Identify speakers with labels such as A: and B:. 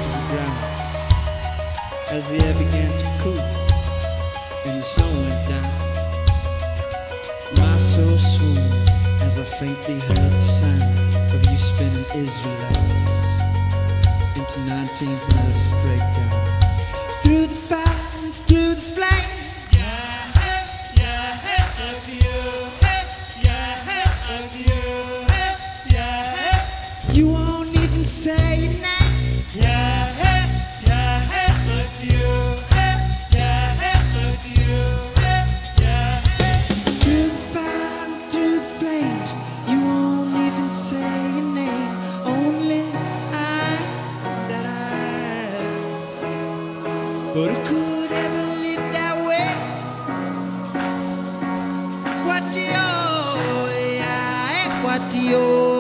A: to the ground as the air began to cool and the sun went down. My soul swooned as I faintly heard the sound of you spinning Israelites into 19th nervous breakdown. Through the fire and through the flame. You won't even say your name. Through the fire and through the flames, you won't even say your name. Only that I. But who could ever live that way? What do you?